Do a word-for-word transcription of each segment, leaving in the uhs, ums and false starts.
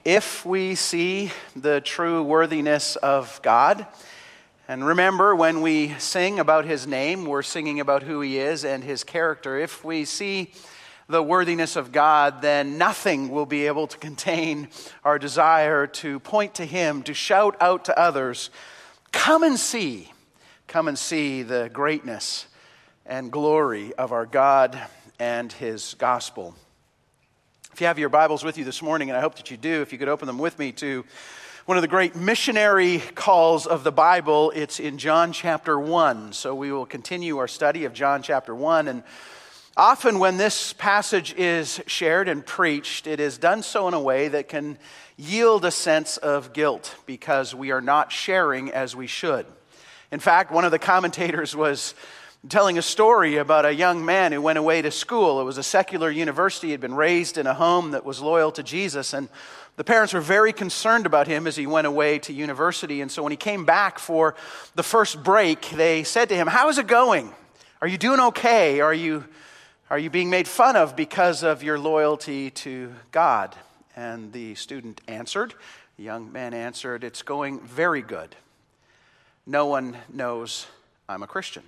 if we see the true worthiness of God, and remember when we sing about his name, we're singing about who he is and his character. If we see the worthiness of God, then nothing will be able to contain our desire to point to him, to shout out to others, come and see, come and see the greatness and glory of our God and his gospel. If you have your Bibles with you this morning, and I hope that you do, if you could open them with me to one of the great missionary calls of the Bible, it's in John chapter one. So we will continue our study of John chapter one. And often when this passage is shared and preached, it is done so in a way that can yield a sense of guilt because we are not sharing as we should. In fact, one of the commentators was telling a story about a young man who went away to school. It was a secular university. He had been raised in a home that was loyal to Jesus, and the parents were very concerned about him as he went away to university. And so when he came back for the first break, they said to him, "How is it going? Are you doing okay? Are you, are you being made fun of because of your loyalty to God?" And the student answered, the young man answered, "It's going very good. No one knows I'm a Christian."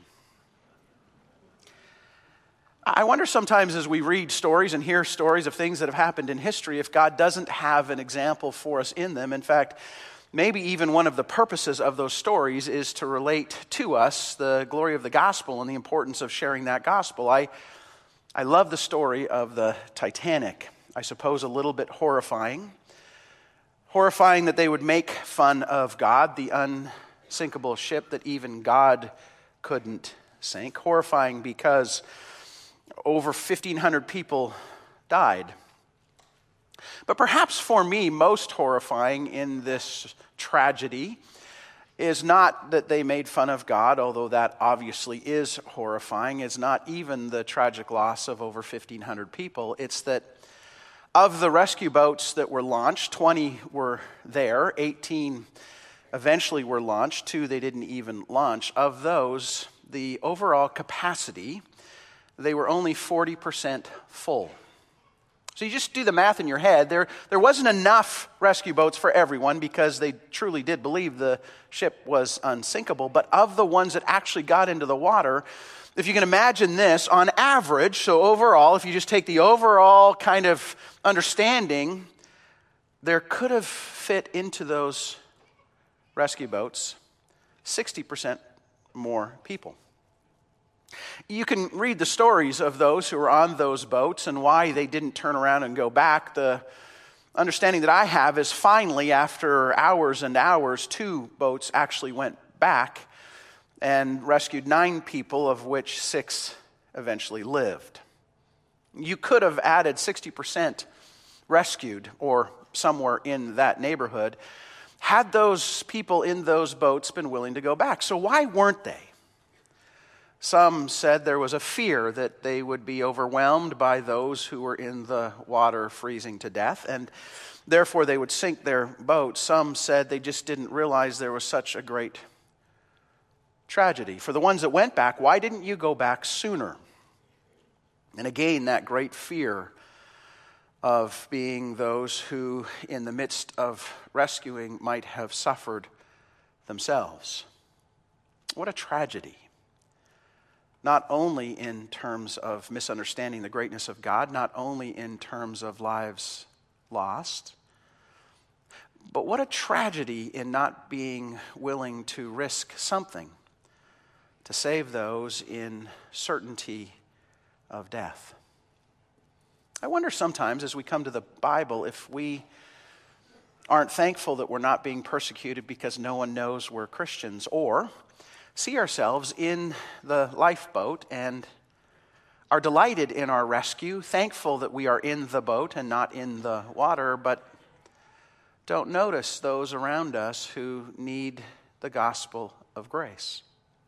I wonder sometimes as we read stories and hear stories of things that have happened in history, if God doesn't have an example for us in them. In fact, maybe even one of the purposes of those stories is to relate to us the glory of the gospel and the importance of sharing that gospel. I, I love the story of the Titanic. I suppose a little bit horrifying. Horrifying that they would make fun of God, the unsinkable ship that even God couldn't sink. Horrifying because over fifteen hundred people died. But perhaps for me, most horrifying in this tragedy is not that they made fun of God, although that obviously is horrifying. It's not even the tragic loss of over fifteen hundred people. It's that of the rescue boats that were launched, twenty were there, eighteen eventually were launched, two they didn't even launch. Of those, the overall capacity, they were only forty percent full. So you just do the math in your head. There, there wasn't enough rescue boats for everyone because they truly did believe the ship was unsinkable. But of the ones that actually got into the water, if you can imagine this, on average, so overall, if you just take the overall kind of understanding, there could have fit into those rescue boats sixty percent more people. You can read the stories of those who were on those boats and why they didn't turn around and go back. The understanding that I have is finally, after hours and hours, two boats actually went back and rescued nine people, of which six eventually lived. You could have added sixty percent rescued, or somewhere in that neighborhood, had those people in those boats been willing to go back. So why weren't they? Some said there was a fear that they would be overwhelmed by those who were in the water freezing to death, and therefore they would sink their boat. Some said they just didn't realize there was such a great tragedy. For the ones that went back, why didn't you go back sooner? And again, that great fear of being those who, in the midst of rescuing, might have suffered themselves. What a tragedy. Not only in terms of misunderstanding the greatness of God, not only in terms of lives lost, but what a tragedy in not being willing to risk something to save those in certainty of death. I wonder sometimes as we come to the Bible if we aren't thankful that we're not being persecuted because no one knows we're Christians, or see ourselves in the lifeboat and are delighted in our rescue, thankful that we are in the boat and not in the water, but don't notice those around us who need the gospel of grace.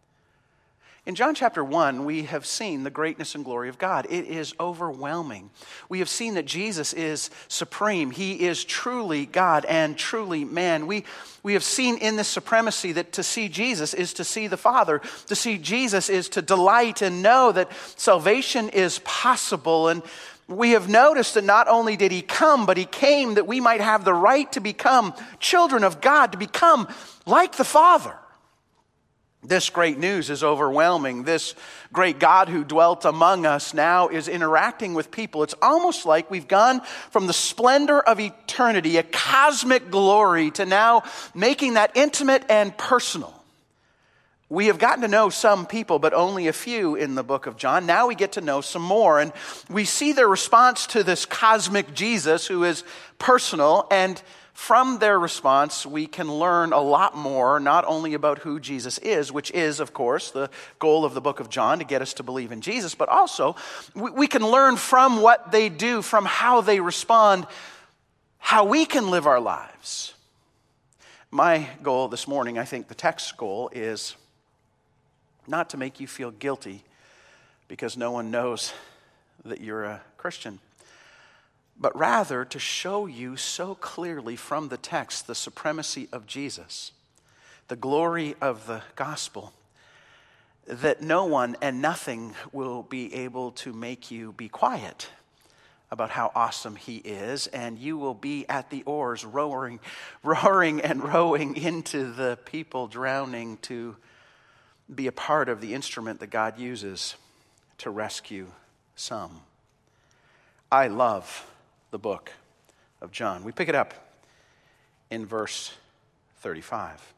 In John chapter one, we have seen the greatness and glory of God. It is overwhelming. We have seen that Jesus is supreme. He is truly God and truly man. We, we have seen in this supremacy that to see Jesus is to see the Father. To see Jesus is to delight and know that salvation is possible. And we have noticed that not only did he come, but he came that we might have the right to become children of God, to become like the Father. This great news is overwhelming. This great God who dwelt among us now is interacting with people. It's almost like we've gone from the splendor of eternity, a cosmic glory, to now making that intimate and personal. We have gotten to know some people, but only a few in the book of John. Now we get to know some more, and we see their response to this cosmic Jesus who is personal, and from their response, we can learn a lot more, not only about who Jesus is, which is, of course, the goal of the book of John, to get us to believe in Jesus, but also we can learn from what they do, from how they respond, how we can live our lives. My goal this morning, I think the text goal, is not to make you feel guilty because no one knows that you're a Christian, but rather to show you so clearly from the text the supremacy of Jesus, the glory of the gospel, that no one and nothing will be able to make you be quiet about how awesome he is, and you will be at the oars roaring, roaring and rowing into the people drowning to be a part of the instrument that God uses to rescue some. I love the book of John. We pick it up in verse thirty-five.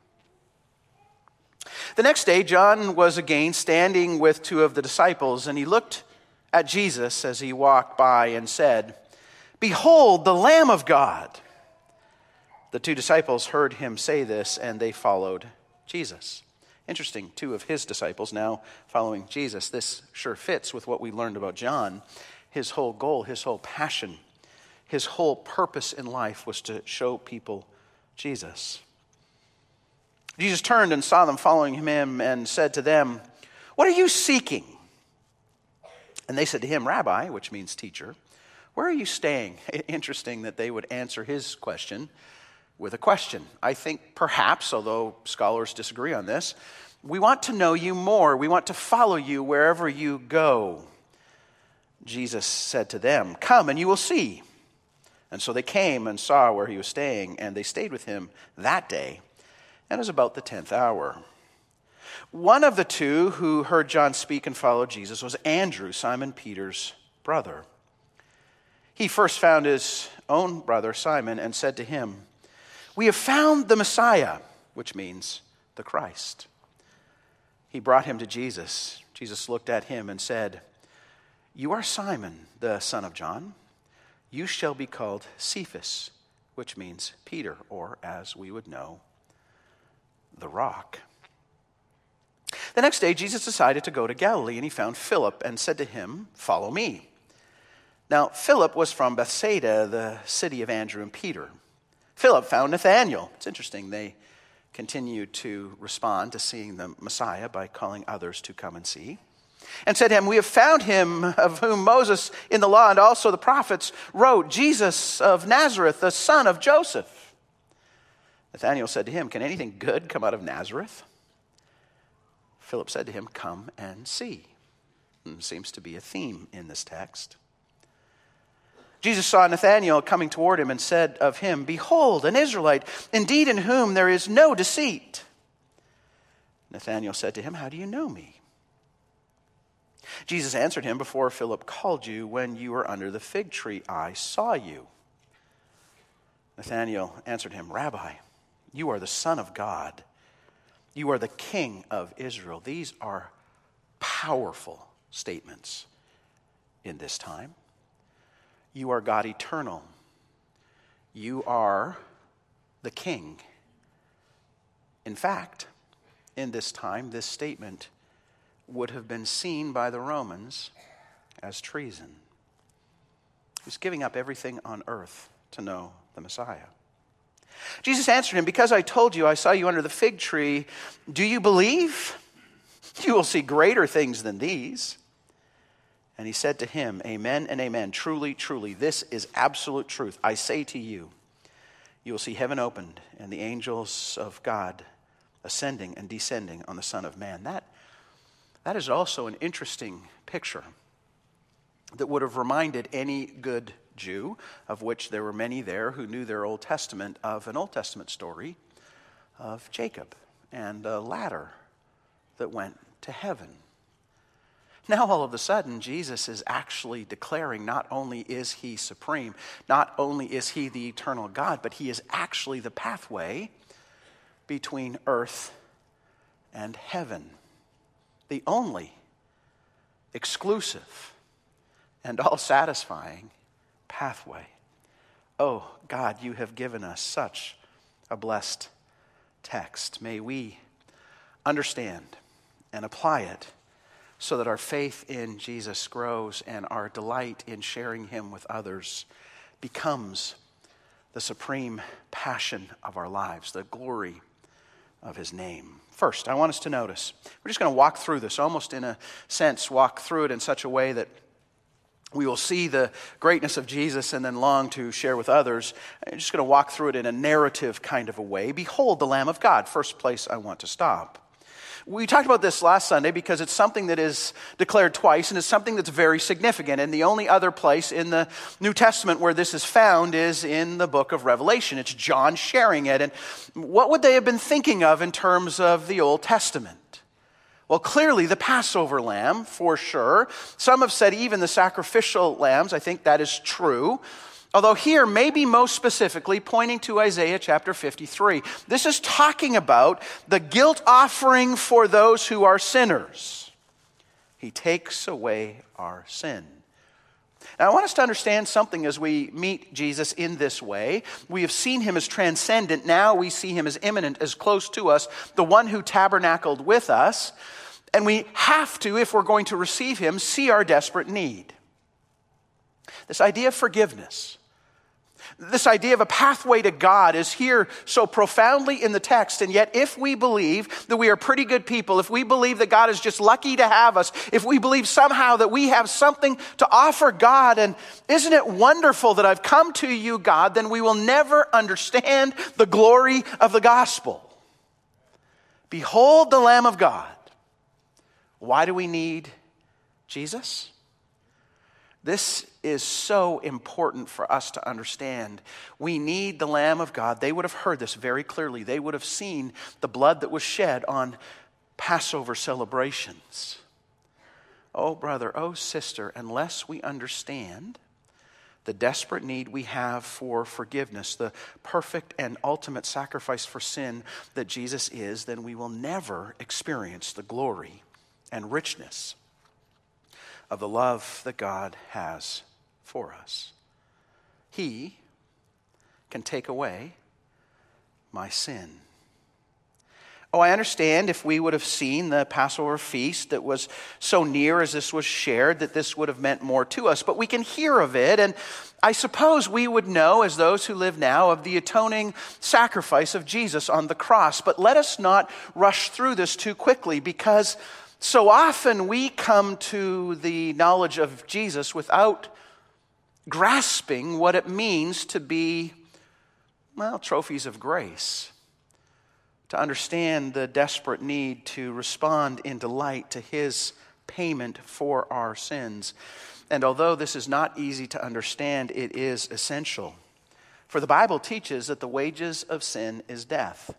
The next day, John was again standing with two of the disciples, and he looked at Jesus as he walked by and said, "Behold, the Lamb of God." The two disciples heard him say this, and they followed Jesus. Interesting, two of his disciples now following Jesus. This sure fits with what we learned about John. His whole goal, his whole passion, his whole purpose in life was to show people Jesus. Jesus turned and saw them following him and said to them, "What are you seeking?" And they said to him, "Rabbi," which means teacher, "where are you staying?" Interesting that they would answer his question with a question. I think perhaps, although scholars disagree on this, we want to know you more. We want to follow you wherever you go. Jesus said to them, "Come and you will see." And so they came and saw where he was staying, and they stayed with him that day. And it was about the tenth hour. One of the two who heard John speak and followed Jesus was Andrew, Simon Peter's brother. He first found his own brother Simon and said to him, "We have found the Messiah," which means the Christ. He brought him to Jesus. Jesus looked at him and said, "You are Simon, the son of John. You shall be called Cephas," which means Peter, or as we would know, the rock. The next day, Jesus decided to go to Galilee, and he found Philip and said to him, "Follow me." Now, Philip was from Bethsaida, the city of Andrew and Peter. Philip found Nathanael. It's interesting, they continued to respond to seeing the Messiah by calling others to come and see. And said to him, "We have found him of whom Moses in the law and also the prophets wrote, Jesus of Nazareth, the son of Joseph." Nathanael said to him, "Can anything good come out of Nazareth?" Philip said to him, "Come and see." And seems to be a theme in this text. Jesus saw Nathanael coming toward him and said of him, "Behold, an Israelite, indeed in whom there is no deceit." Nathanael said to him, "How do you know me?" Jesus answered him, "Before Philip called you, when you were under the fig tree, I saw you." Nathanael answered him, "Rabbi, you are the Son of God. You are the King of Israel." These are powerful statements in this time. You are God eternal. You are the King. In fact, in this time, this statement would have been seen by the Romans as treason. He was giving up everything on earth to know the Messiah. Jesus answered him, "Because I told you I saw you under the fig tree, do you believe? You will see greater things than these." And he said to him, "Amen and amen. Truly, truly, this is absolute truth. I say to you, you will see heaven opened and the angels of God ascending and descending on the Son of Man." That, that is also an interesting picture. that would have reminded any good Jew, of which there were many there who knew their Old Testament, of an Old Testament story of Jacob and a ladder that went to heaven. Now all of a sudden, Jesus is actually declaring not only is he supreme, not only is he the eternal God, but he is actually the pathway between earth and heaven. The only exclusive and all-satisfying pathway. Oh, God, you have given us such a blessed text. May we understand and apply it so that our faith in Jesus grows and our delight in sharing him with others becomes the supreme passion of our lives, the glory of his name. First, I want us to notice, we're just going to walk through this, almost in a sense, walk through it in such a way that we will see the greatness of Jesus and then long to share with others. I'm just going to walk through it in a narrative kind of a way. Behold the Lamb of God, first place I want to stop. We talked about this last Sunday because it's something that is declared twice and it's something that's very significant. And the only other place in the New Testament where this is found is in the book of Revelation. It's John sharing it. And what would they have been thinking of in terms of the Old Testament? Well, clearly the Passover lamb, for sure. Some have said even the sacrificial lambs. I think that is true. Although here, maybe most specifically, pointing to Isaiah chapter fifty-three. This is talking about the guilt offering for those who are sinners. He takes away our sin. Now, I want us to understand something as we meet Jesus in this way. We have seen him as transcendent. Now we see him as immanent, as close to us, the one who tabernacled with us. And we have to, if we're going to receive him, see our desperate need. This idea of forgiveness, this idea of a pathway to God is here so profoundly in the text. And yet if we believe that we are pretty good people, if we believe that God is just lucky to have us, if we believe somehow that we have something to offer God, and isn't it wonderful that I've come to you, God, then we will never understand the glory of the gospel. Behold the Lamb of God. Why do we need Jesus? This is so important for us to understand. We need the Lamb of God. They would have heard this very clearly. They would have seen the blood that was shed on Passover celebrations. Oh, brother, oh, sister, unless we understand the desperate need we have for forgiveness, the perfect and ultimate sacrifice for sin that Jesus is, then we will never experience the glory and richness of the love that God has for us. He can take away my sin. Oh, I understand if we would have seen the Passover feast that was so near as this was shared, that this would have meant more to us. But we can hear of it, and I suppose we would know, as those who live now, of the atoning sacrifice of Jesus on the cross. But let us not rush through this too quickly, because so often we come to the knowledge of Jesus without grasping what it means to be, well, trophies of grace. To understand the desperate need to respond in delight to his payment for our sins. And although this is not easy to understand, it is essential. For the Bible teaches that the wages of sin is death.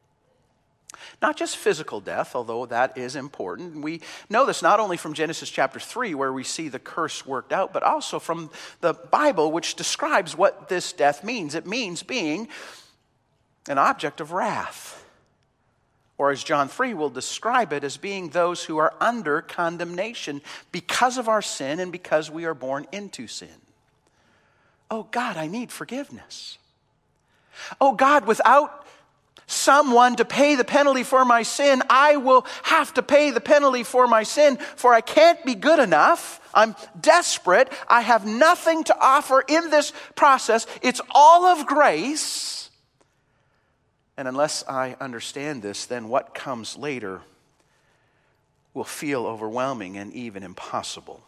Not just physical death, although that is important. We know this not only from Genesis chapter three, where we see the curse worked out, but also from the Bible, which describes what this death means. It means being an object of wrath. Or as John three will describe it, as being those who are under condemnation because of our sin and because we are born into sin. Oh God, I need forgiveness. Oh God, without someone to pay the penalty for my sin, I will have to pay the penalty for my sin, for I can't be good enough. I'm desperate. I have nothing to offer in this process. It's all of grace. And unless I understand this, then what comes later will feel overwhelming and even impossible.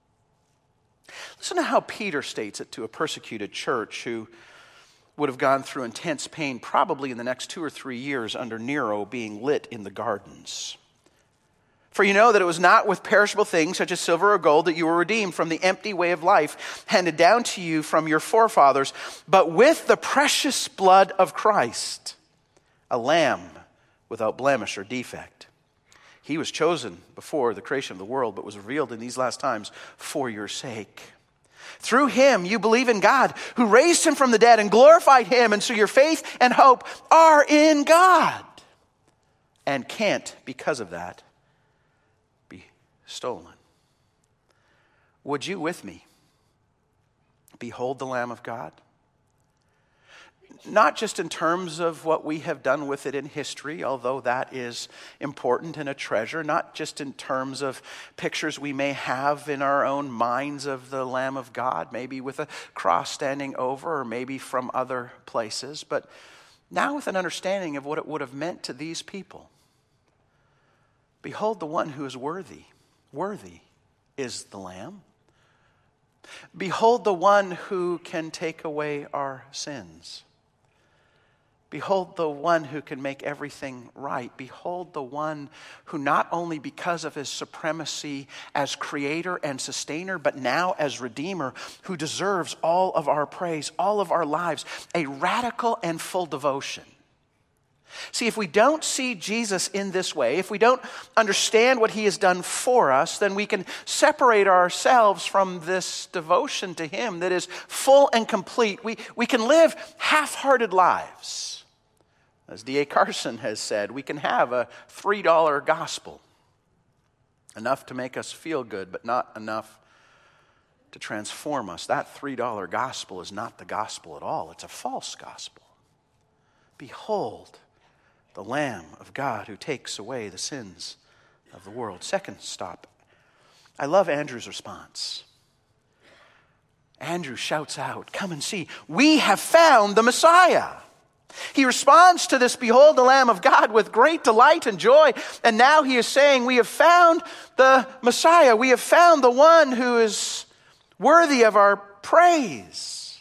Listen to how Peter states it to a persecuted church who would have gone through intense pain probably in the next two or three years under Nero being lit in the gardens. For you know that it was not with perishable things such as silver or gold that you were redeemed from the empty way of life handed down to you from your forefathers, but with the precious blood of Christ, a lamb without blemish or defect. He was chosen before the creation of the world, but was revealed in these last times for your sake. Through him you believe in God, who raised him from the dead and glorified him, and so your faith and hope are in God, and can't, because of that, be stolen. Would you with me behold the Lamb of God? Not just in terms of what we have done with it in history, although that is important and a treasure. Not just in terms of pictures we may have in our own minds of the Lamb of God, maybe with a cross standing over, or maybe from other places, but now with an understanding of what it would have meant to these people. Behold the one who is worthy. Worthy is the Lamb. Behold the one who can take away our sins. Behold the one who can make everything right. Behold the one who not only because of his supremacy as creator and sustainer, but now as redeemer, who deserves all of our praise, all of our lives, a radical and full devotion. See, if we don't see Jesus in this way, if we don't understand what he has done for us, then we can separate ourselves from this devotion to him that is full and complete. We, we can live half-hearted lives. As D A Carson has said, we can have a three dollar gospel. Enough to make us feel good, but not enough to transform us. That three dollar gospel is not the gospel at all. It's a false gospel. Behold the Lamb of God who takes away the sins of the world. Second stop. I love Andrew's response. Andrew shouts out, come and see. We have found the Messiah. He responds to this, behold the Lamb of God, with great delight and joy. And now he is saying, we have found the Messiah. We have found the one who is worthy of our praise.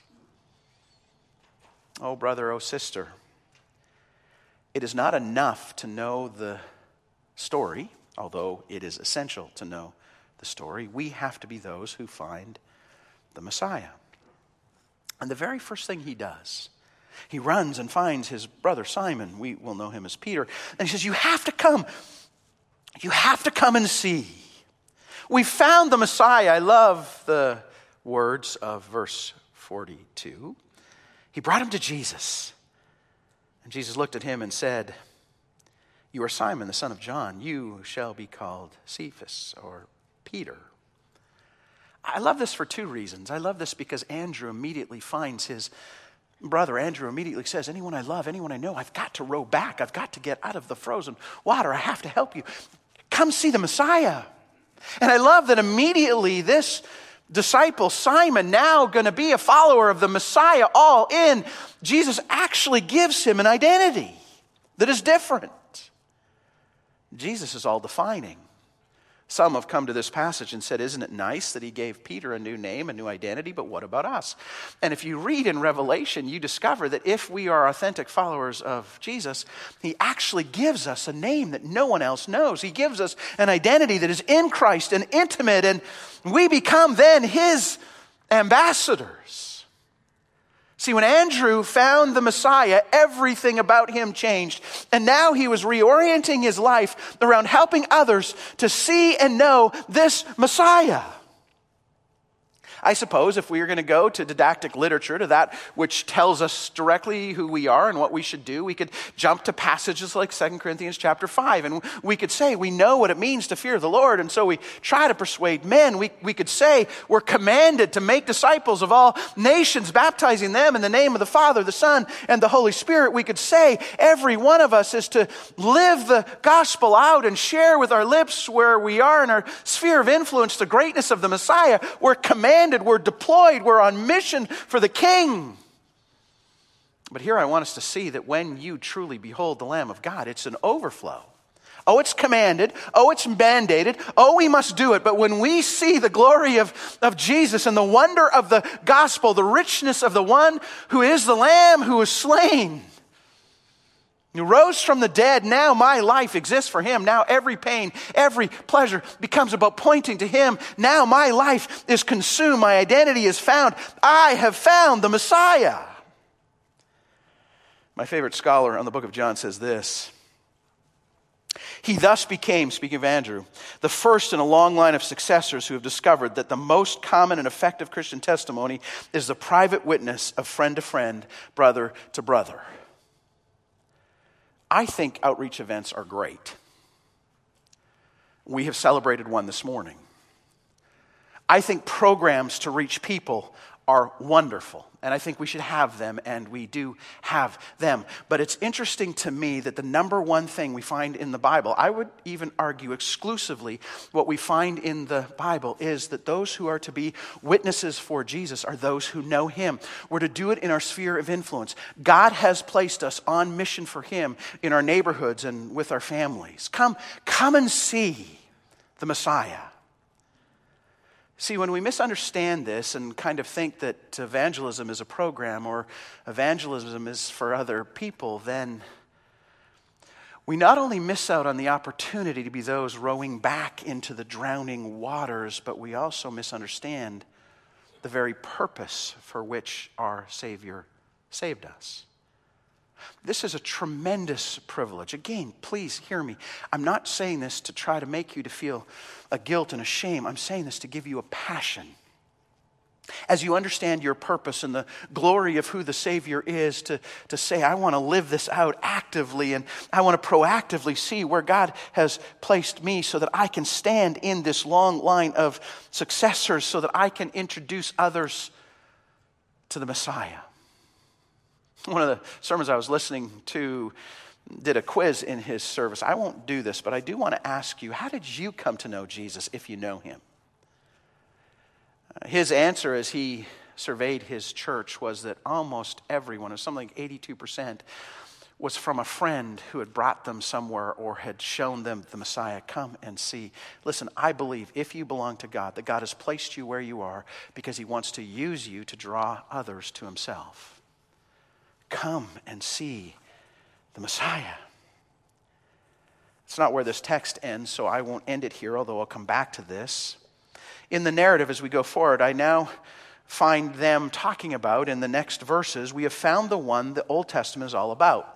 Oh, brother, oh, sister. It is not enough to know the story, although it is essential to know the story. We have to be those who find the Messiah. And the very first thing he does, he runs and finds his brother Simon. We will know him as Peter. And he says, you have to come. You have to come and see. We found the Messiah. I love the words of verse forty-two. He brought him to Jesus. And Jesus looked at him and said, you are Simon, the son of John. You shall be called Cephas, or Peter. I love this for two reasons. I love this because Andrew immediately finds his brother. Andrew immediately says, anyone I love, anyone I know, I've got to row back. I've got to get out of the frozen water. I have to help you. Come see the Messiah. And I love that immediately this disciple, Simon, now going to be a follower of the Messiah, all in, Jesus actually gives him an identity that is different. Jesus is all defining. Some have come to this passage and said, isn't it nice that he gave Peter a new name, a new identity, but what about us? And if you read in Revelation, you discover that if we are authentic followers of Jesus, he actually gives us a name that no one else knows. He gives us an identity that is in Christ and intimate, and we become then his ambassadors. See, when Andrew found the Messiah, everything about him changed. And now he was reorienting his life around helping others to see and know this Messiah. I suppose if we are going to go to didactic literature, to that which tells us directly who we are and what we should do, we could jump to passages like Second Corinthians chapter five. And we could say we know what it means to fear the Lord, and so we try to persuade men. We, we could say we're commanded to make disciples of all nations, baptizing them in the name of the Father, the Son, and the Holy Spirit. We could say every one of us is to live the gospel out and share with our lips where we are in our sphere of influence the greatness of the Messiah. We're commanded. We're deployed. We're on mission for the King. But here I want us to see that when you truly behold the Lamb of God, it's an overflow. Oh, it's commanded. Oh, it's mandated. Oh, we must do it. But when we see the glory of, of Jesus and the wonder of the gospel, the richness of the one who is the Lamb who is slain, He rose from the dead. Now my life exists for him. Now every pain, every pleasure becomes about pointing to him. Now my life is consumed. My identity is found. I have found the Messiah. My favorite scholar on the book of John says this. He thus became, speaking of Andrew, the first in a long line of successors who have discovered that the most common and effective Christian testimony is the private witness of friend to friend, brother to brother. I think outreach events are great. We have celebrated one this morning. I think programs to reach people are wonderful, and I think we should have them, and we do have them. But it's interesting to me that the number one thing we find in the Bible, I would even argue exclusively what we find in the Bible, is that those who are to be witnesses for Jesus are those who know him. We're to do it in our sphere of influence. God has placed us on mission for him in our neighborhoods and with our families. Come, come and see the Messiah. See, when we misunderstand this and kind of think that evangelism is a program or evangelism is for other people, then we not only miss out on the opportunity to be those rowing back into the drowning waters, but we also misunderstand the very purpose for which our Savior saved us. This is a tremendous privilege. Again, please hear me. I'm not saying this to try to make you to feel a guilt and a shame. I'm saying this to give you a passion. As you understand your purpose and the glory of who the Savior is, to, to say, I want to live this out actively, and I want to proactively see where God has placed me so that I can stand in this long line of successors, so that I can introduce others to the Messiah. One of the sermons I was listening to did a quiz in his service. I won't do this, but I do want to ask you, how did you come to know Jesus if you know him? His answer as he surveyed his church was that almost everyone, it was something like eighty-two percent, was from a friend who had brought them somewhere or had shown them the Messiah. Come and see. Listen, I believe if you belong to God, that God has placed you where you are because he wants to use you to draw others to himself. Come and see the Messiah. It's not where this text ends, so I won't end it here, although I'll come back to this. In the narrative as we go forward, I now find them talking about, in the next verses, we have found the one the Old Testament is all about.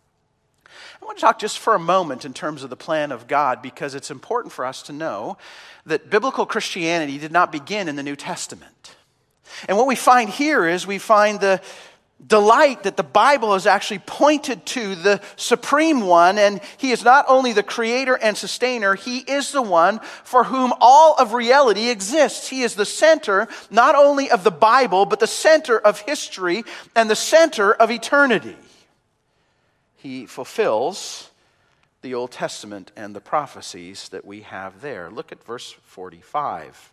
I want to talk just for a moment in terms of the plan of God, because it's important for us to know that biblical Christianity did not begin in the New Testament. And what we find here is we find the delight that the Bible has actually pointed to the Supreme One, and he is not only the creator and sustainer, he is the one for whom all of reality exists. He is the center not only of the Bible, but the center of history and the center of eternity. He fulfills the Old Testament and the prophecies that we have there. Look at verse forty-five.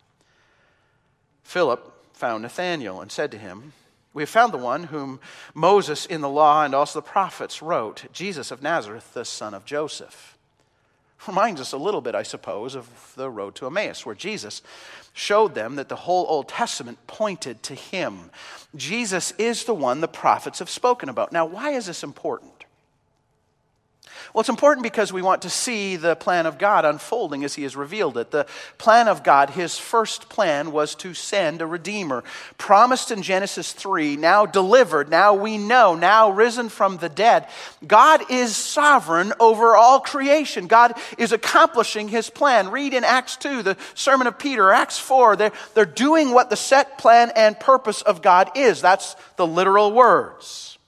Philip found Nathanael and said to him, we have found the one whom Moses in the law and also the prophets wrote, Jesus of Nazareth, the son of Joseph. Reminds us a little bit, I suppose, of the road to Emmaus, where Jesus showed them that the whole Old Testament pointed to him. Jesus is the one the prophets have spoken about. Now, why is this important? Well, it's important because we want to see the plan of God unfolding as he has revealed it. The plan of God, his first plan, was to send a Redeemer, promised in Genesis three, now delivered, now we know, now risen from the dead. God is sovereign over all creation. God is accomplishing his plan. Read in Acts two, the sermon of Peter, Acts four, they're, they're doing what the set plan and purpose of God is. That's the literal words.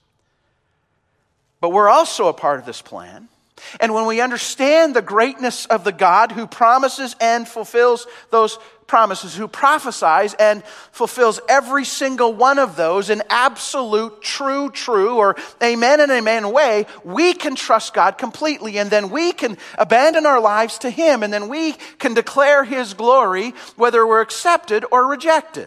But we're also a part of this plan. And when we understand the greatness of the God who promises and fulfills those promises, who prophesies and fulfills every single one of those in absolute true, true, or amen and amen way, we can trust God completely. And then we can abandon our lives to him. And then we can declare his glory, whether we're accepted or rejected.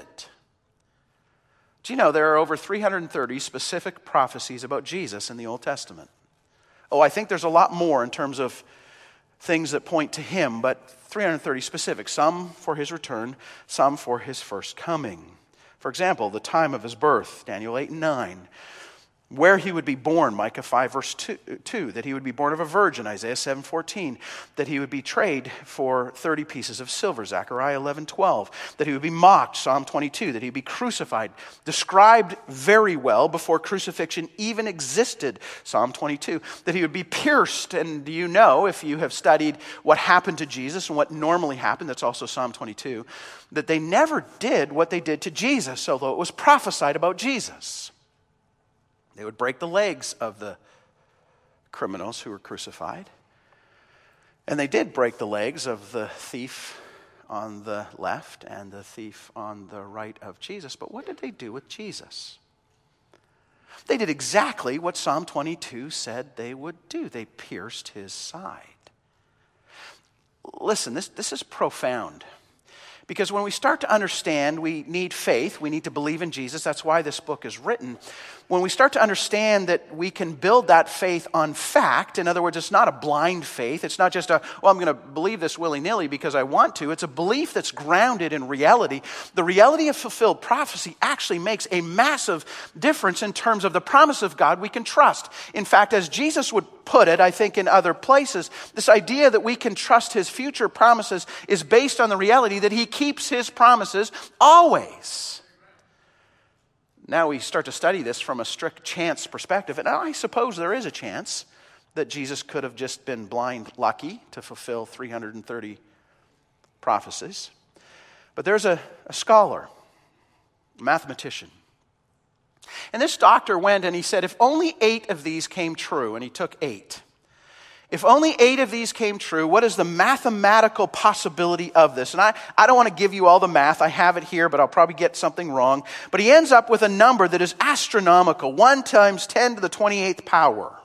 Do you know there are over three hundred thirty specific prophecies about Jesus in the Old Testament? Oh, I think there's a lot more in terms of things that point to him, but three hundred thirty specific. Some for his return, some for his first coming. For example, the time of his birth, Daniel eight and nine. where he would be born, Micah five verse two, that he would be born of a virgin, Isaiah seven fourteen, that he would be traded for thirty pieces of silver, Zechariah eleven twelve, that he would be mocked, Psalm twenty-two, that he would be crucified, described very well before crucifixion even existed, Psalm twenty-two, that he would be pierced, and you know, if you have studied what happened to Jesus and what normally happened, that's also Psalm twenty-two, that they never did what they did to Jesus, although it was prophesied about Jesus. They would break the legs of the criminals who were crucified. And they did break the legs of the thief on the left and the thief on the right of Jesus. But what did they do with Jesus? They did exactly what Psalm twenty-two said they would do. They pierced his side. Listen, this, this is profound. Because when we start to understand, we need faith. We need to believe in Jesus. That's why this book is written. When we start to understand that we can build that faith on fact, in other words, it's not a blind faith. It's not just a, well, I'm going to believe this willy-nilly because I want to. It's a belief that's grounded in reality. The reality of fulfilled prophecy actually makes a massive difference in terms of the promise of God we can trust. In fact, as Jesus would put it, I think in other places, this idea that we can trust his future promises is based on the reality that he keeps his promises always. Now we start to study this from a strict chance perspective, and I suppose there is a chance that Jesus could have just been blind lucky to fulfill three hundred thirty prophecies. But there's a, a scholar, a mathematician, and this doctor went and he said, if only eight of these came true, and he took eight. If only eight of these came true, what is the mathematical possibility of this? And I, I don't want to give you all the math. I have it here, but I'll probably get something wrong. But he ends up with a number that is astronomical. one times ten to the twenty-eighth power.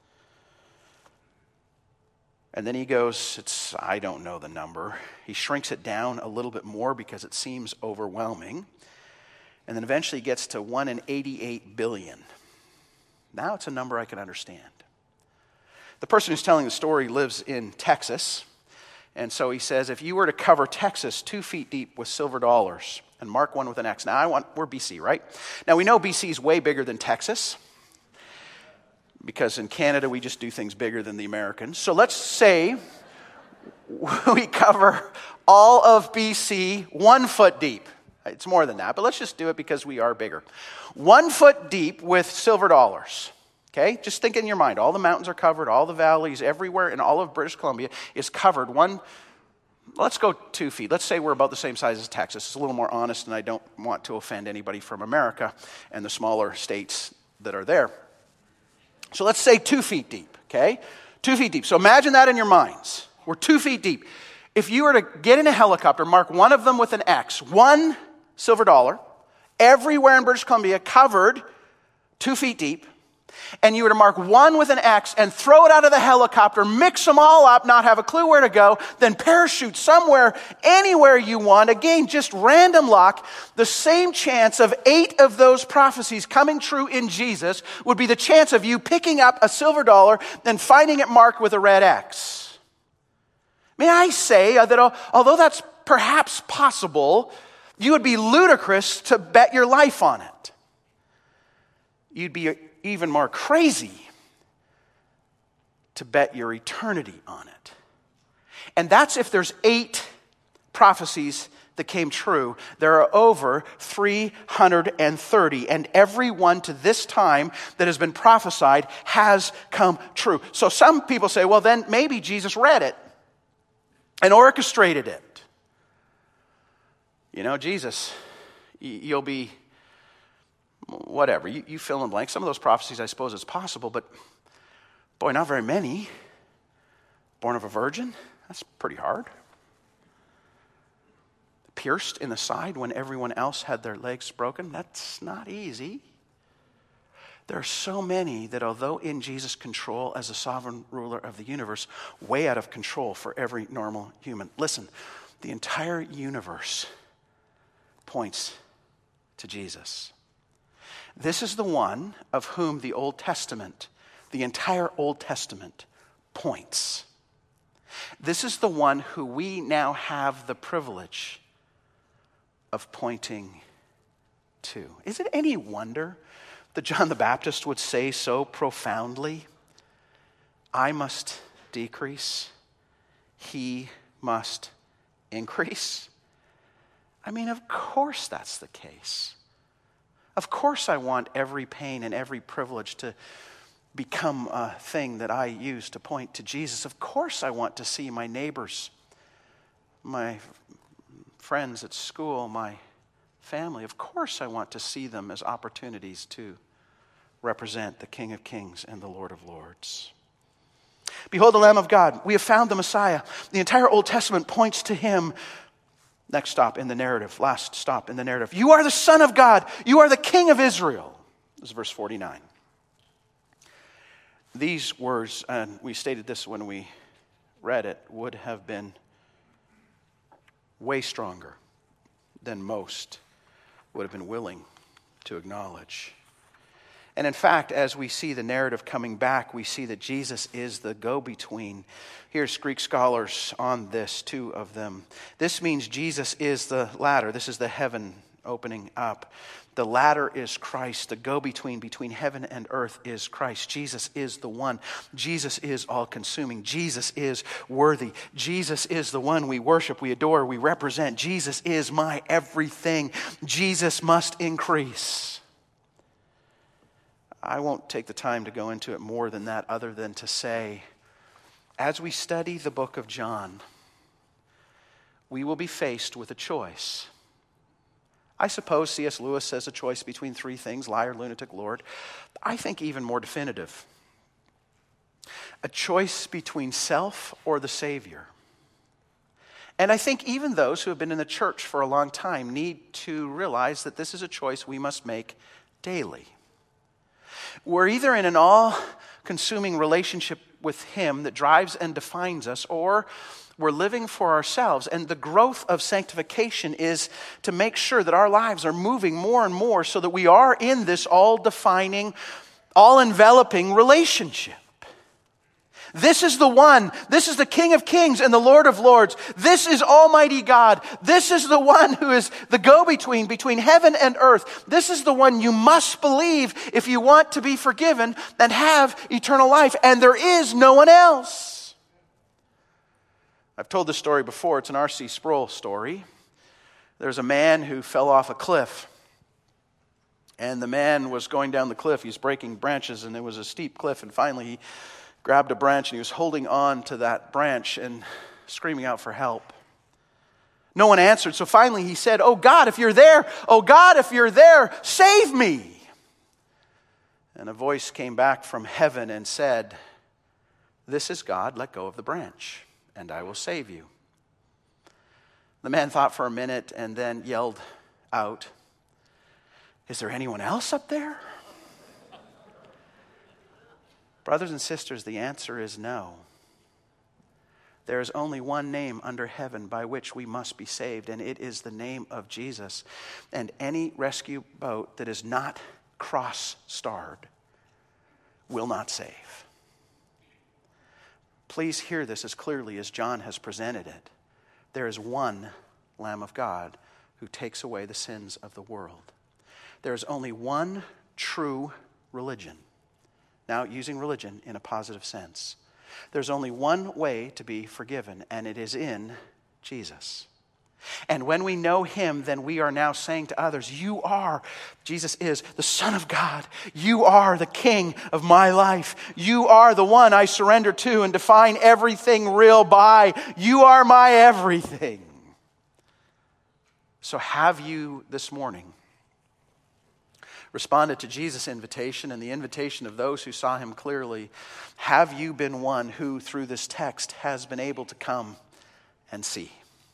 And then he goes, it's, I don't know the number. He shrinks it down a little bit more because it seems overwhelming. And then eventually he gets to one in eighty-eight billion. Now it's a number I can understand. The person who's telling the story lives in Texas, and so he says, if you were to cover Texas two feet deep with silver dollars and mark one with an X. Now, I want we're B C, right? Now, we know B C is way bigger than Texas because in Canada, we just do things bigger than the Americans. So let's say we cover all of B C one foot deep. It's more than that, but let's just do it because we are bigger. One foot deep with silver dollars. Okay, just think in your mind, all the mountains are covered, all the valleys, everywhere in all of British Columbia is covered. One, let's go two feet. Let's say we're about the same size as Texas. It's a little more honest, and I don't want to offend anybody from America and the smaller states that are there. So let's say two feet deep, okay? Two feet deep. So imagine that in your minds. We're two feet deep. If you were to get in a helicopter, mark one of them with an X, one silver dollar, everywhere in British Columbia covered two feet deep, and you were to mark one with an X and throw it out of the helicopter, mix them all up, not have a clue where to go, then parachute somewhere, anywhere you want. Again, just random luck. The same chance of eight of those prophecies coming true in Jesus would be the chance of you picking up a silver dollar and finding it marked with a red X. May I say that although that's perhaps possible, you would be ludicrous to bet your life on it. You'd be even more crazy to bet your eternity on it. And that's if there's eight prophecies that came true. There are over three hundred thirty, and every one to this time that has been prophesied has come true. So some people say, well, then maybe Jesus read it and orchestrated it. You know, Jesus, you'll be whatever, you, you fill in blank. Some of those prophecies, I suppose, it's possible, but boy, not very many. Born of a virgin, that's pretty hard. Pierced in the side when everyone else had their legs broken, that's not easy. There are so many that although in Jesus' control as the sovereign ruler of the universe, way out of control for every normal human. Listen, the entire universe points to Jesus. This is the one of whom the Old Testament, the entire Old Testament, points. This is the one who we now have the privilege of pointing to. Is it any wonder that John the Baptist would say so profoundly, I must decrease, he must increase? I mean, of course that's the case. Of course I want every pain and every privilege to become a thing that I use to point to Jesus. Of course I want to see my neighbors, my friends at school, my family. Of course I want to see them as opportunities to represent the King of Kings and the Lord of Lords. Behold the Lamb of God. We have found the Messiah. The entire Old Testament points to him. Next stop in the narrative. Last stop in the narrative. You are the Son of God. You are the King of Israel. This is verse forty-nine. These words, and we stated this when we read it, would have been way stronger than most would have been willing to acknowledge. And in fact, as we see the narrative coming back, we see that Jesus is the go-between. Here's Greek scholars on this, two of them. This means Jesus is the ladder. This is the heaven opening up. The ladder is Christ. The go-between between heaven and earth is Christ. Jesus is the one. Jesus is all-consuming. Jesus is worthy. Jesus is the one we worship, we adore, we represent. Jesus is my everything. Jesus must increase. I won't take the time to go into it more than that, other than to say, as we study the book of John, we will be faced with a choice. I suppose C S Lewis says a choice between three things: liar, lunatic, Lord. I think even more definitive. A choice between self or the Savior. And I think even those who have been in the church for a long time need to realize that this is a choice we must make daily. We're either in an all-consuming relationship with him that drives and defines us, or we're living for ourselves. And the growth of sanctification is to make sure that our lives are moving more and more so that we are in this all-defining, all-enveloping relationship. This is the one. This is the King of Kings and the Lord of Lords. This is Almighty God. This is the one who is the go-between between heaven and earth. This is the one you must believe if you want to be forgiven and have eternal life. And there is no one else. I've told this story before. It's an R C Sproul story. There's a man who fell off a cliff. And the man was going down the cliff. He was breaking branches, and there was a steep cliff. And finally he grabbed a branch, and he was holding on to that branch and screaming out for help. No one answered, so finally he said, "Oh God, if you're there, oh God, if you're there, save me." And a voice came back from heaven and said, "This is God, let go of the branch, and I will save you." The man thought for a minute and then yelled out, "Is there anyone else up there?" Brothers and sisters, the answer is no. There is only one name under heaven by which we must be saved, and it is the name of Jesus. And any rescue boat that is not cross-starred will not save. Please hear this as clearly as John has presented it. There is one Lamb of God who takes away the sins of the world. There is only one true religion. Now, using religion in a positive sense. There's only one way to be forgiven, and it is in Jesus. And when we know him, then we are now saying to others, you are, Jesus is the Son of God. You are the King of my life. You are the one I surrender to and define everything real by. You are my everything. So have you this morning responded to Jesus' invitation and the invitation of those who saw him clearly? Have you been one who, through this text, has been able to come and see?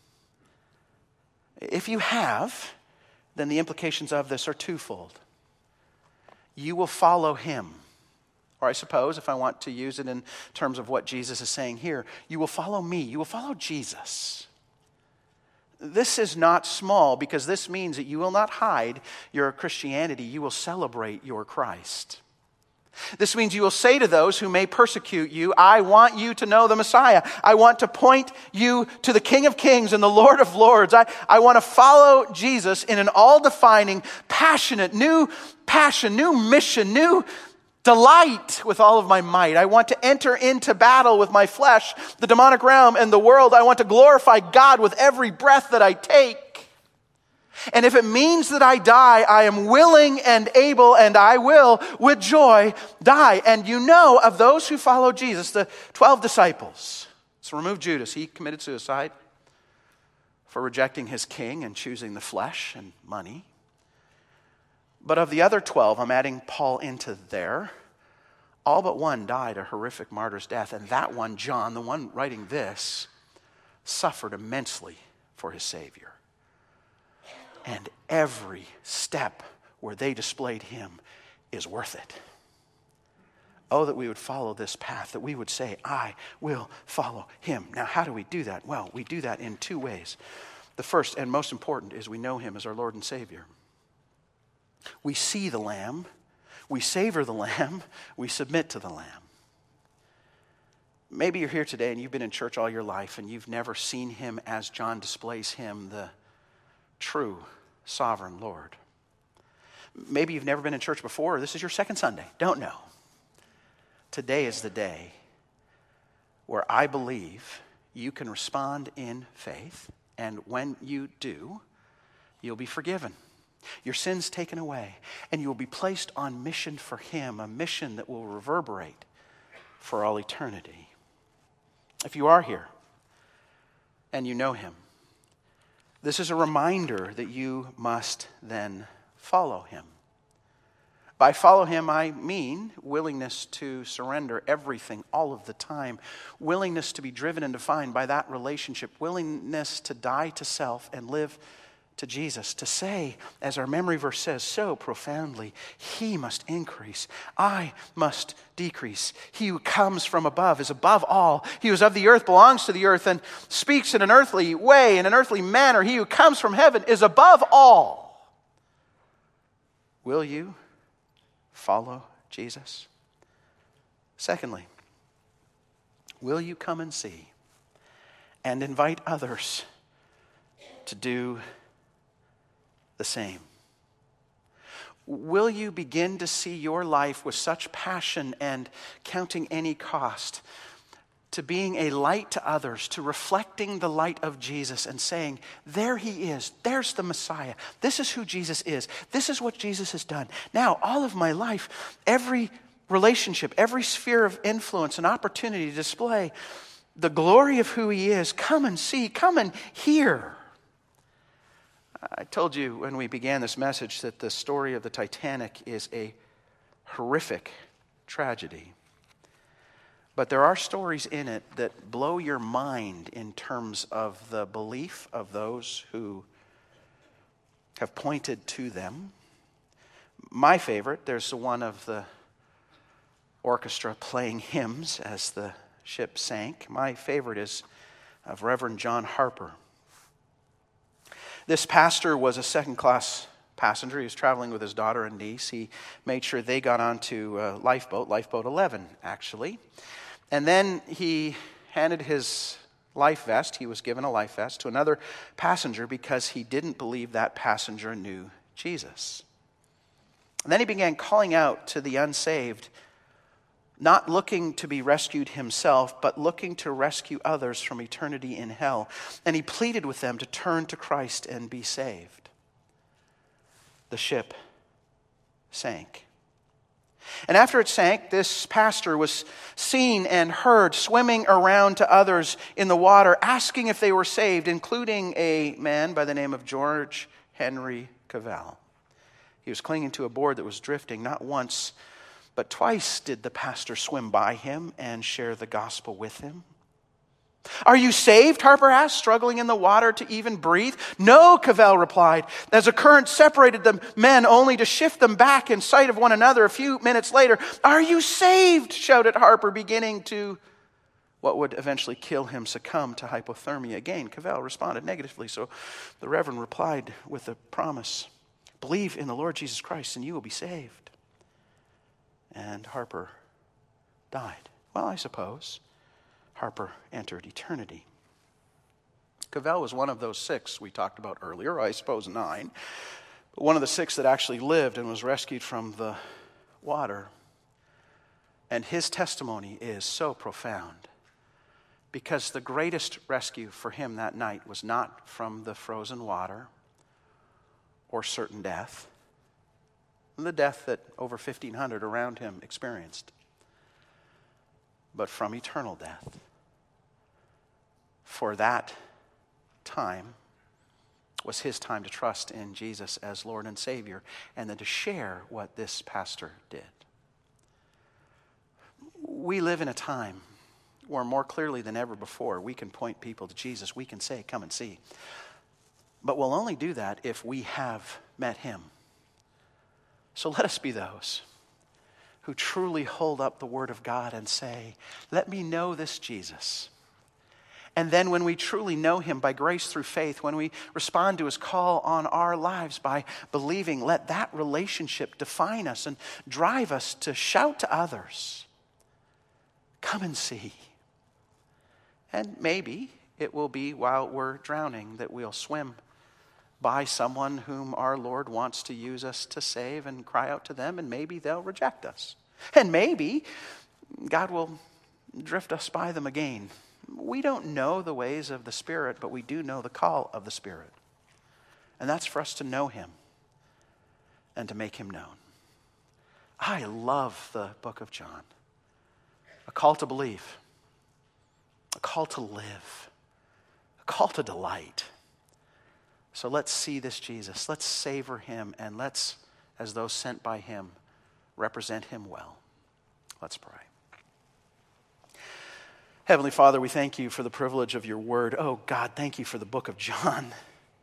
If you have, then the implications of this are twofold. You will follow him. Or I suppose, if I want to use it in terms of what Jesus is saying here, you will follow me. You will follow Jesus. This is not small, because this means that you will not hide your Christianity. You will celebrate your Christ. This means you will say to those who may persecute you, I want you to know the Messiah. I want to point you to the King of Kings and the Lord of Lords. I, I want to follow Jesus in an all-defining, passionate, new passion, new mission, new delight with all of my might. I want to enter into battle with my flesh, the demonic realm, and the world. I want to glorify God with every breath that I take. And if it means that I die, I am willing and able, and I will, with joy, die. And you know of those who follow Jesus, the twelve disciples. So remove Judas. He committed suicide for rejecting his king and choosing the flesh and money. But of the other twelve, I'm adding Paul into there, all but one died a horrific martyr's death. And that one, John, the one writing this, suffered immensely for his Savior. And every step where they displayed him is worth it. Oh, that we would follow this path, that we would say, I will follow him. Now, how do we do that? Well, we do that in two ways. The first and most important is we know him as our Lord and Savior. We see the Lamb, we savor the Lamb, we submit to the Lamb. Maybe you're here today and you've been in church all your life and you've never seen him as John displays him, the true sovereign Lord. Maybe you've never been in church before, or this is your second Sunday. Don't know. Today is the day where I believe you can respond in faith, and when you do, you'll be forgiven. Your sins taken away, and you will be placed on mission for him, a mission that will reverberate for all eternity. If you are here and you know him, this is a reminder that you must then follow him. By follow him, I mean willingness to surrender everything all of the time, willingness to be driven and defined by that relationship, willingness to die to self and live to Jesus, to say, as our memory verse says so profoundly, he must increase, I must decrease. He who comes from above is above all. He who is of the earth belongs to the earth and speaks in an earthly way, in an earthly manner. He who comes from heaven is above all. Will you follow Jesus? Secondly, will you come and see and invite others to do the same? Will you begin to see your life with such passion and counting any cost to being a light to others, to reflecting the light of Jesus and saying, there he is, there's the Messiah, this is who Jesus is, this is what Jesus has done. Now, all of my life, every relationship, every sphere of influence and opportunity to display the glory of who he is, come and see, come and hear. I told you when we began this message that the story of the Titanic is a horrific tragedy. But there are stories in it that blow your mind in terms of the belief of those who have pointed to them. My favorite, there's the one of the orchestra playing hymns as the ship sank. My favorite is of Reverend John Harper. This pastor was a second-class passenger. He was traveling with his daughter and niece. He made sure they got onto a lifeboat, Lifeboat eleven, actually. And then he handed his life vest, he was given a life vest, to another passenger because he didn't believe that passenger knew Jesus. And then he began calling out to the unsaved, not looking to be rescued himself, but looking to rescue others from eternity in hell. And he pleaded with them to turn to Christ and be saved. The ship sank. And after it sank, this pastor was seen and heard swimming around to others in the water, asking if they were saved, including a man by the name of George Henry Cavell. He was clinging to a board that was drifting. Not once, but twice did the pastor swim by him and share the gospel with him. Are you saved? Harper asked, struggling in the water to even breathe. No, Cavell replied, as a current separated the men only to shift them back in sight of one another a few minutes later. Are you saved? Shouted Harper, beginning to, what would eventually kill him, succumb to hypothermia. Again, Cavell responded negatively, so the Reverend replied with a promise. Believe in the Lord Jesus Christ and you will be saved. and Harper died. Well, I suppose Harper entered eternity. Cavell was one of those six we talked about earlier, I suppose nine, but one of the six that actually lived and was rescued from the water. And his testimony is so profound because the greatest rescue for him that night was not from the frozen water or certain death, the death that over fifteen hundred around him experienced, but from eternal death. For that time was his time to trust in Jesus as Lord and Savior, and then to share what this pastor did. We live in a time where more clearly than ever before, we can point people to Jesus. We can say, come and see. But we'll only do that if we have met him. So let us be those who truly hold up the Word of God and say, let me know this Jesus. And then when we truly know him by grace through faith, when we respond to his call on our lives by believing, let that relationship define us and drive us to shout to others, come and see. And maybe it will be while we're drowning that we'll swim by someone whom our Lord wants to use us to save and cry out to them, and maybe they'll reject us. And maybe God will drift us by them again. We don't know the ways of the Spirit, but we do know the call of the Spirit. And that's for us to know him and to make him known. I love the book of John. A call to believe, a call to live, a call to delight. So let's see this Jesus. Let's savor him, and let's, as those sent by him, represent him well. Let's pray. Heavenly Father, we thank you for the privilege of your word. Oh God, thank you for the book of John.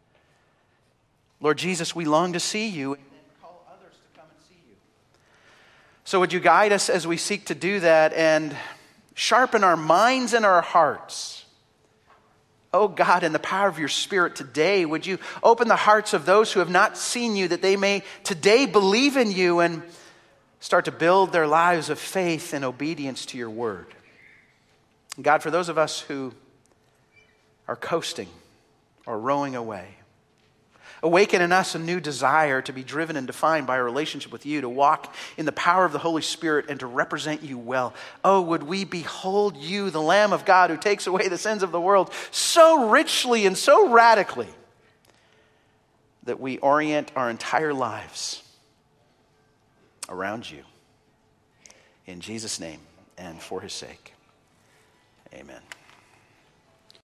Lord Jesus, we long to see you and call others to come and see you. So would you guide us as we seek to do that and sharpen our minds and our hearts. Oh God, in the power of your Spirit today, would you open the hearts of those who have not seen you, that they may today believe in you and start to build their lives of faith and obedience to your word. God, for those of us who are coasting or rowing away, awaken in us a new desire to be driven and defined by our relationship with you, to walk in the power of the Holy Spirit and to represent you well. Oh, would we behold you, the Lamb of God who takes away the sins of the world, so richly and so radically that we orient our entire lives around you. In Jesus' name and for his sake, amen.